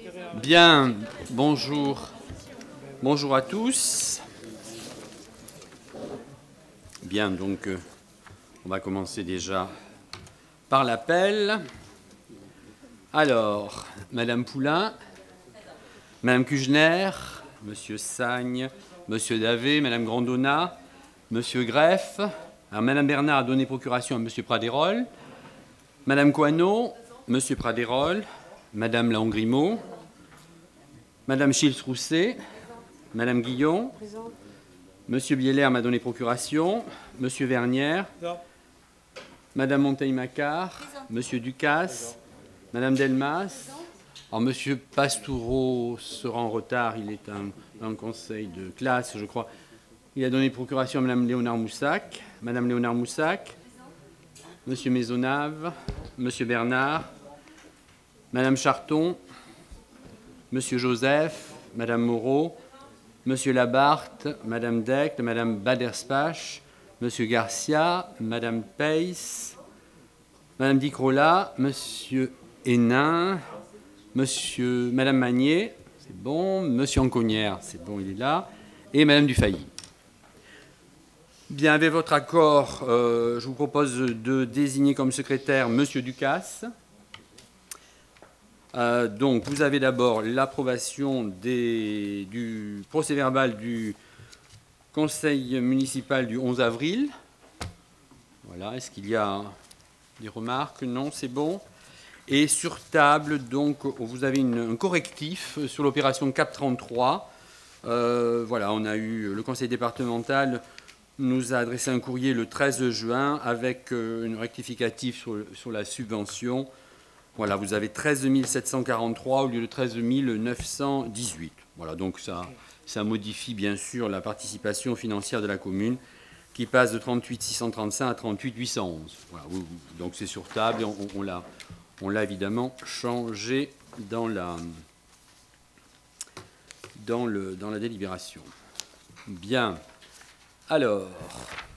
Bien, bonjour. Bonjour à tous. Bien, donc on va commencer déjà par l'appel. Alors, Madame Poulain, Madame Kujner, Monsieur Sagne, Monsieur Davé, Madame Grandona, Monsieur Greff. Alors, Madame Bernard a donné procuration à Monsieur Pradérol, Madame Coineau, Monsieur Pradérol, Madame Lahongrimaud, Madame Schiltz-Rousset, Madame Guillon, Monsieur Bieler m'a donné procuration, Monsieur Vernière, Madame Monteil-Macquart, Monsieur Ducasse, Madame Delmas. Alors, Monsieur Pastoureau sera en retard, il est un conseil de classe, je crois. Il a donné procuration à Madame Léonard-Moussac, Madame Léonard-Moussac, Monsieur Maisonnave, Monsieur Bernard, Madame Charton, Monsieur Joseph, Madame Moreau, Monsieur Labarthe, Madame Deck, Madame Baderspach, Monsieur Garcia, Madame Peiss, Madame Dicrola, Monsieur Hénin, Madame Magnier, c'est bon, Monsieur Anconnière, c'est bon, il est là, et Madame Dufay. Bien, avec votre accord, je vous propose de désigner comme secrétaire Monsieur Ducasse. Donc, vous avez d'abord l'approbation du procès-verbal du Conseil municipal du 11 avril. Voilà, est-ce qu'il y a des remarques? Non, c'est bon. Et sur table, donc, vous avez un correctif sur l'opération CAP 33. Voilà, on a eu le Conseil départemental nous a adressé un courrier le 13 juin avec une rectificative sur la subvention. Voilà, vous avez 13 743 au lieu de 13 918. Voilà, donc ça modifie bien sûr la participation financière de la commune qui passe de 38 635 à 38 811. Voilà, donc c'est sur table et on l'a évidemment changé dans la délibération. Bien. Alors,